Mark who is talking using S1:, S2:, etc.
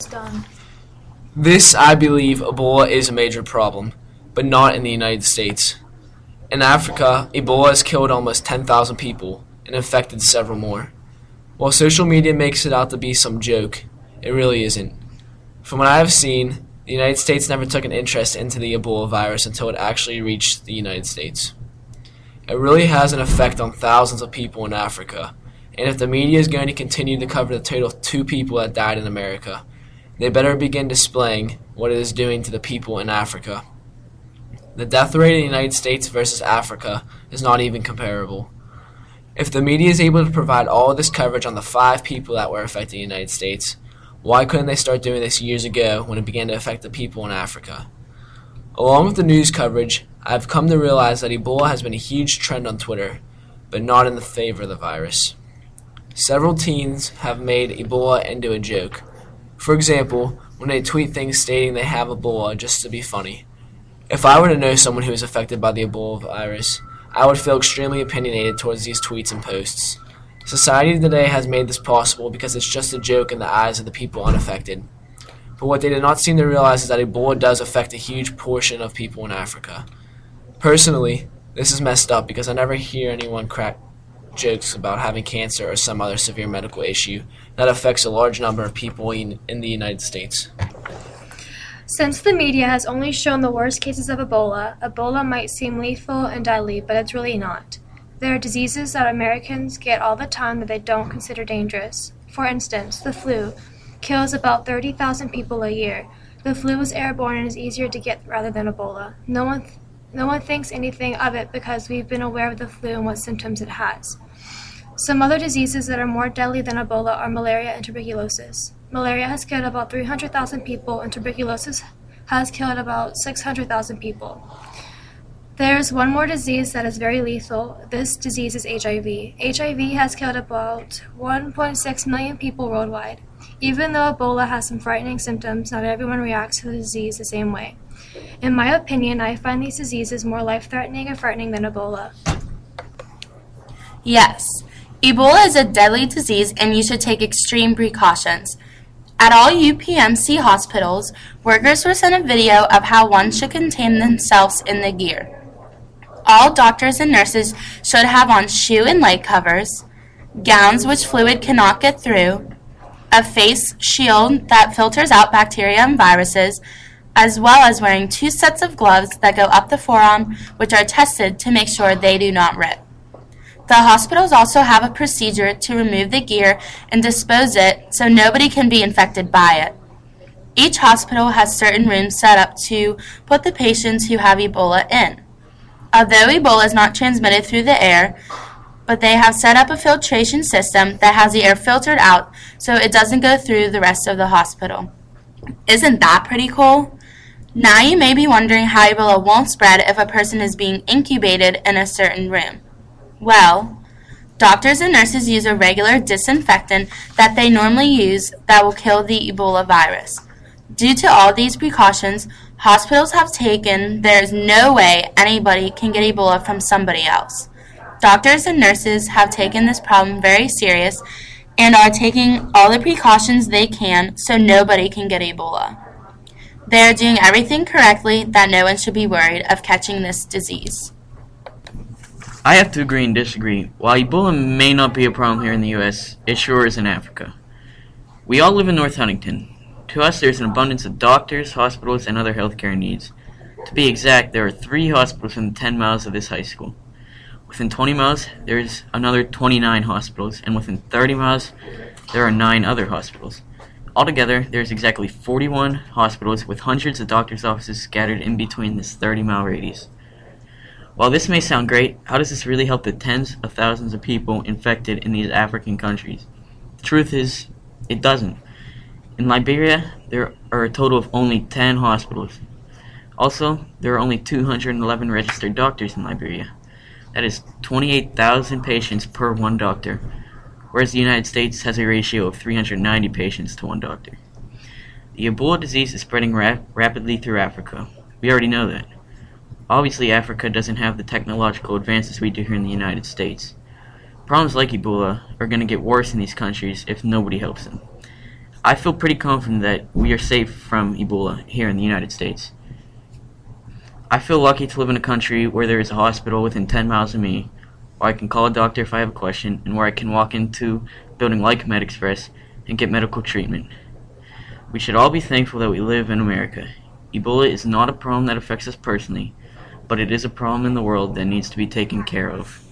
S1: done.
S2: This, I believe, Ebola is a major problem, but not in the United States. In Africa, Ebola has killed almost 10,000 people and infected several more. While social media makes it out to be some joke, it really isn't. From what I have seen, the United States never took an interest into the Ebola virus until it actually reached the United States. It really has an effect on thousands of people in Africa, and if the media is going to continue to cover the total of 2 people that died in America, they better begin displaying what it is doing to the people in Africa. The death rate in the United States versus Africa is not even comparable. If the media is able to provide all of this coverage on the 5 people that were affected in the United States, why couldn't they start doing this years ago when it began to affect the people in Africa? Along with the news coverage, I've come to realize that Ebola has been a huge trend on Twitter, but not in the favor of the virus. Several teens have made Ebola into a joke. For example, when they tweet things stating they have Ebola just to be funny. If I were to know someone who is affected by the Ebola virus, I would feel extremely opinionated towards these tweets and posts. Society today has made this possible because it's just a joke in the eyes of the people unaffected. But what they did not seem to realize is that Ebola does affect a huge portion of people in Africa. Personally, this is messed up because I never hear anyone crack jokes about having cancer or some other severe medical issue that affects a large number of people in the United States.
S1: Since the media has only shown the worst cases of Ebola might seem lethal and deadly, but it's really not. There are diseases that Americans get all the time that they don't consider dangerous. For instance, the flu kills about 30,000 people a year. The flu is airborne and is easier to get rather than Ebola. No one thinks anything of it because we've been aware of the flu and what symptoms it has. Some other diseases that are more deadly than Ebola are malaria and tuberculosis. Malaria has killed about 300,000 people, and tuberculosis has killed about 600,000 people. There's one more disease that is very lethal. This disease is HIV. HIV has killed about 1.6 million people worldwide. Even though Ebola has some frightening symptoms, not everyone reacts to the disease the same way. In my opinion, I find these diseases more life-threatening and frightening than Ebola.
S3: Yes, Ebola is a deadly disease and you should take extreme precautions. At all UPMC hospitals, workers were sent a video of how one should contain themselves in the gear. All doctors and nurses should have on shoe and leg covers, gowns which fluid cannot get through, a face shield that filters out bacteria and viruses, as well as wearing 2 sets of gloves that go up the forearm, which are tested to make sure they do not rip. The hospitals also have a procedure to remove the gear and dispose it so nobody can be infected by it. Each hospital has certain rooms set up to put the patients who have Ebola in. Although Ebola is not transmitted through the air, but they have set up a filtration system that has the air filtered out so it doesn't go through the rest of the hospital. Isn't that pretty cool? Now you may be wondering how Ebola won't spread if a person is being incubated in a certain room. Well, doctors and nurses use a regular disinfectant that they normally use that will kill the Ebola virus. Due to all these precautions, hospitals have taken there is no way anybody can get Ebola from somebody else. Doctors and nurses have taken this problem very serious and are taking all the precautions they can so nobody can get Ebola. They are doing everything correctly that no one should be worried of catching this disease.
S4: I have to agree and disagree. While Ebola may not be a problem here in the U.S., it sure is in Africa. We all live in North Huntington. To us, there's an abundance of doctors, hospitals, and other healthcare needs. To be exact, there are 3 hospitals within 10 miles of this high school. Within 20 miles, there's another 29 hospitals, and within 30 miles, there are 9 other hospitals. Altogether, there's exactly 41 hospitals with hundreds of doctors' offices scattered in between this 30-mile radius. While this may sound great, how does this really help the tens of thousands of people infected in these African countries? The truth is, it doesn't. In Liberia, there are a total of only 10 hospitals. Also, there are only 211 registered doctors in Liberia. That is 28,000 patients per 1 doctor, whereas the United States has a ratio of 390 patients to 1 doctor. The Ebola disease is spreading rapidly through Africa. We already know that. Obviously, Africa doesn't have the technological advances we do here in the United States. Problems like Ebola are going to get worse in these countries if nobody helps them. I feel pretty confident that we are safe from Ebola here in the United States. I feel lucky to live in a country where there is a hospital within 10 miles of me, where I can call a doctor if I have a question, and where I can walk into a building like MedExpress and get medical treatment. We should all be thankful that we live in America. Ebola is not a problem that affects us personally, but it is a problem in the world that needs to be taken care of.